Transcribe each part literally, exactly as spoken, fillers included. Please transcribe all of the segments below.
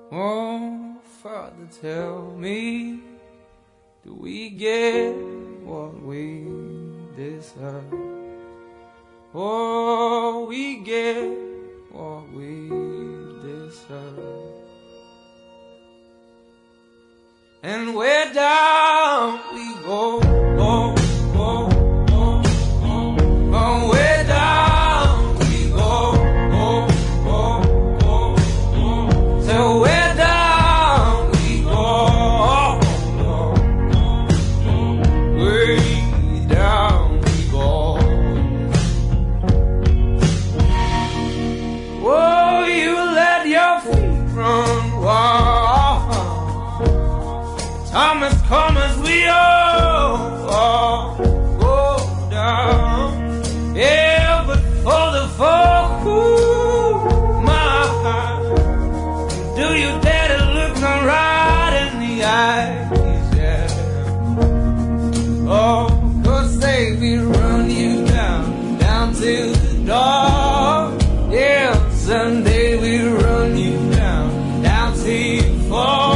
Oh, Father, tell me, do we get what we deserve? Oh, we get what we deserve. And where down we go, go, go, go, go. Oh, where down we go, go, go, go, go. So where down we go, go, go, way down we go. Oh, you let your feet run wild. Time has come as we all, all go down. Yeah, but for the fall, ooh, my heart, do you dare to look me right in the eyes? Yeah. Oh, 'cause say we run you down, down to the dark. Yeah, someday we run you down, down till you fall.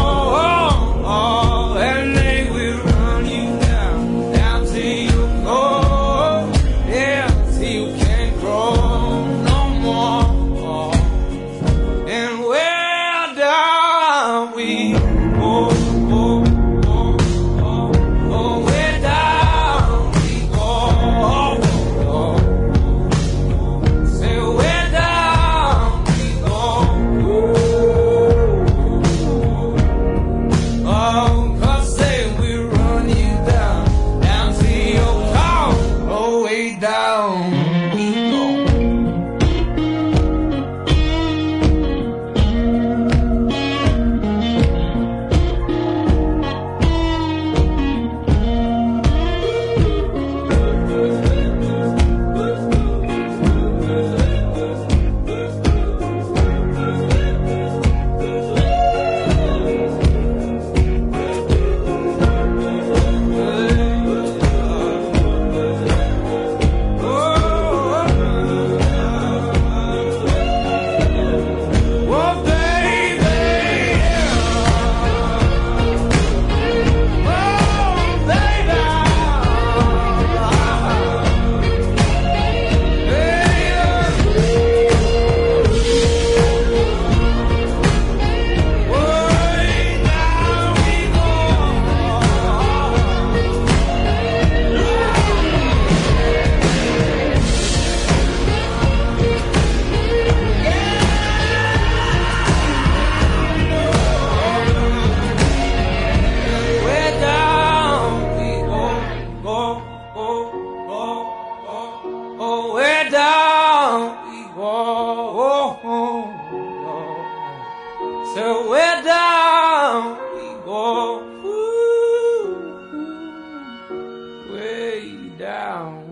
So where down we go, ooh, way down.